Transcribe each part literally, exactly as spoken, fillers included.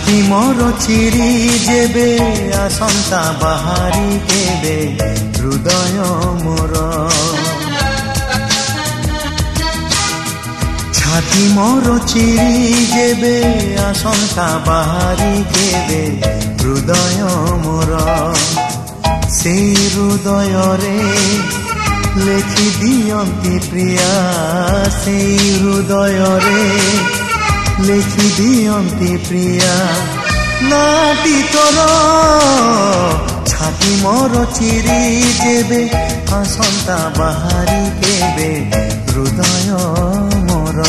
छाती मोर चिरी जेबे आसंता बाहारी केबे हृदय मोर छाती मोर चिरी जेबे आसंता बाहारी केबे हृदय मोर से हृदय रे लेखि दियंती प्रिया से हृदय रे लेखि दियंती प्रिया नाटी तोर छाती मोर चिरी जेबे आसंता बाहारी केबे हृदय मोर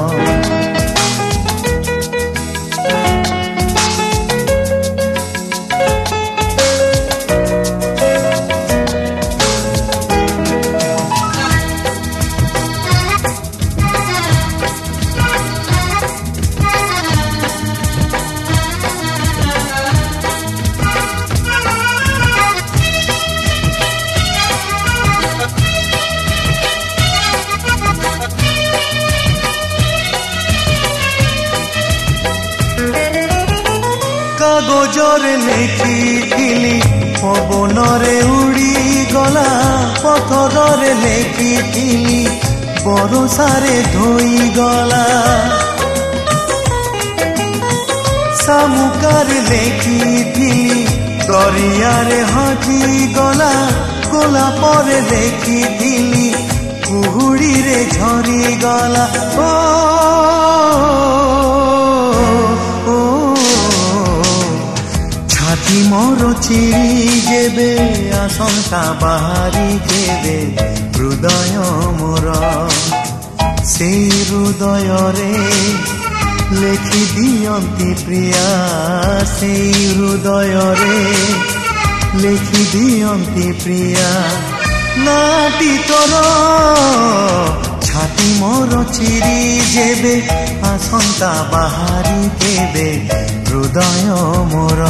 कागजरे लेखिथिली पवनरे उड़ी गला पथरे लेखिथिली बरसारे धोई गला सामुकारे लेखिथिली दरियारे हजी गला गोलापरे लेखिथिली कुहुड़ी रे झरी गला ओ छाती मोर चिरी जेबे आसंता बाहारी केबे हृदय मोर से हृदय रे लेखि दियंती प्रिया से हृदय रे लेखि दियंती प्रिया नाटी तोर छाती मोर चिरी जेबे आसंता बाहारी केबे हृदय मोर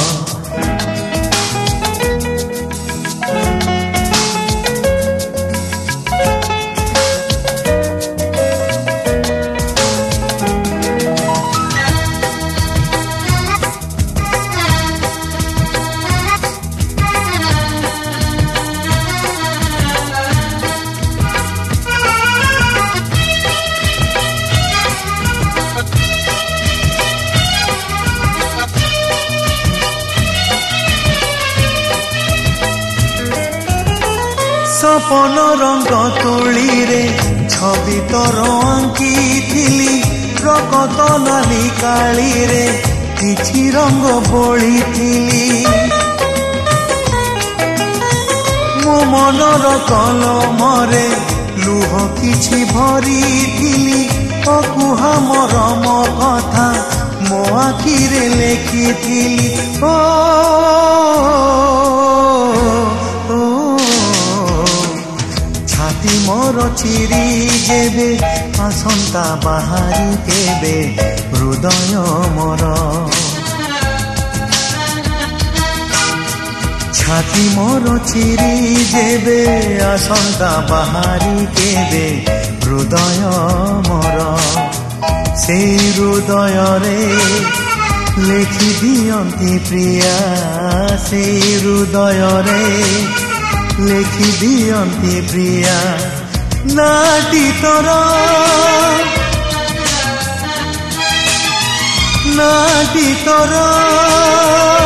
सपन रंग तुली रे छवि तोर आंकिथिली रगत नाली काली रे किछि रंग बोलिथिली मो मनर कलमरे लुह किछि भरिथिली अकुहा मरम कथा मो आखिरे लेखिथिली ओ छाती मोर चिरी जेबे आसंता बाहारी केबे हृदय मोर छाती मोर चिरी जेबे आसंता बाहारी केबे हृदय मोर से हृदय रे लेखि दियंती प्रिया से हृदय रे लेखि दियंती प्रिया नाटी तोर नाटी तोर